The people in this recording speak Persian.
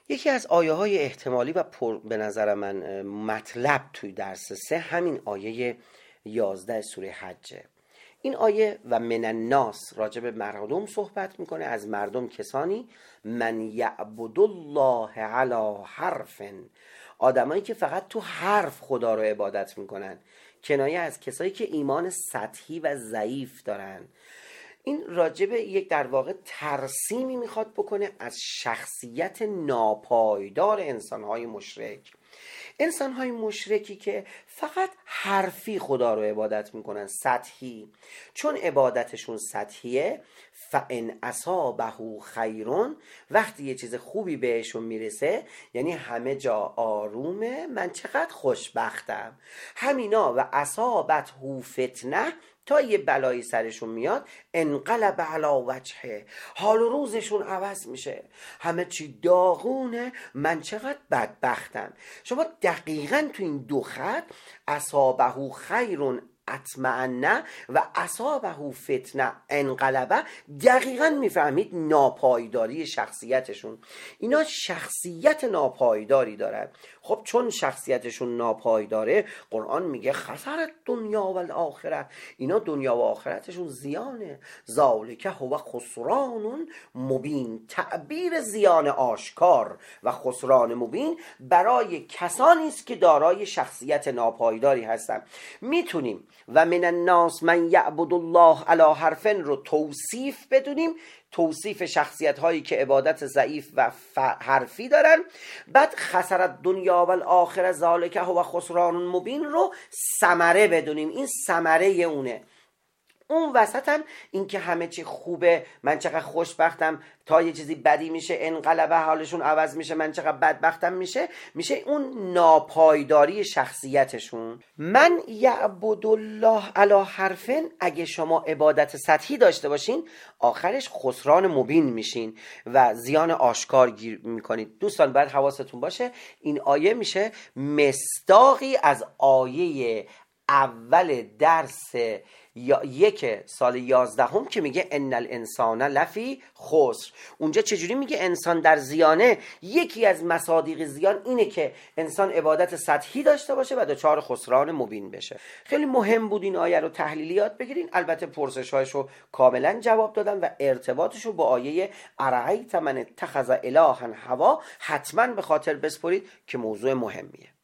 یکی از آیه های احتمالی و به نظر من مطلب توی درس 3 همین آیه 11 سوره حجه. این آیه و من الناس راجع به مردم صحبت میکنه، از مردم کسانی من یعبد الله علی حرف، آدمایی که فقط تو حرف خدا رو عبادت میکنن، کنایه از کسایی که ایمان سطحی و ضعیف دارن. این راجب یک در واقع ترسیمی میخواد بکنه از شخصیت ناپایدار انسانهای مشرک. انسانهای مشرکی که فقط حرفی خدا رو عبادت میکنن، سطحی، چون عبادتشون سطحیه، فَإِنْ أَصَابَهُ خَيْرٌ، وقتی یه چیز خوبی بهشون میرسه یعنی همه جا آرومه، من چقدر خوشبختم. همینا و أَصَابَتْهُ فِتْنَةٌ، تا یه بلایی سرشون میاد، انقلب علی وجهه، حال و روزشون عوض میشه، همه چی داغونه، من چقدر بدبختم. شما دقیقاً تو این دو خط اصابه خیر اطمئنه و اصابه فتنه انقلبه دقیقاً میفهمید ناپایداری شخصیتشون. اینا شخصیت ناپایداری دارن. خب چون شخصیتشون ناپایداره، قرآن میگه خسرت دنیا و الاخره، اینا دنیا و آخرتشون زیانه. ذالک هو خسران مبین، تعبیر زیان آشکار و خسران مبین برای کسانی است که دارای شخصیت ناپایداری هستن. میتونیم و من الناس من یعبد الله علی حرفن رو توصیف بدونیم، توصیف شخصیت هایی که عبادت ضعیف و حرفی دارن. بعد خسرت دنیا و الاخره ذالک هو خسران مبین رو ثمره بدونیم، این ثمره اونه. اون وسط هم این که همه چی خوبه، من چقدر خوشبختم، تا یه چیزی بدی میشه انقلبه، حالشون عوض میشه، من چقدر بدبختم، میشه اون ناپایداری شخصیتشون. من یعبد الله علی حرفن، اگه شما عبادت سطحی داشته باشین آخرش خسران مبین میشین و زیان آشکار گیر میکنید. دوستان باید حواستون باشه این آیه میشه مصداقی از آیه اول درس یک سال 11 که میگه ان الانسان لفی خسر. اونجا چجوری میگه انسان در زیانه؟ یکی از مصادیق زیان اینه که انسان عبادت سطحی داشته باشه و دچار خسران مبین بشه. خیلی مهم بود این آیه رو تحلیلیات بگیرین. البته پرسش‌هاش رو کاملا جواب دادم و ارتباطش رو با آیه ارایت من اتخذ الها هوا حتما به خاطر بسپرید که موضوع مهمیه.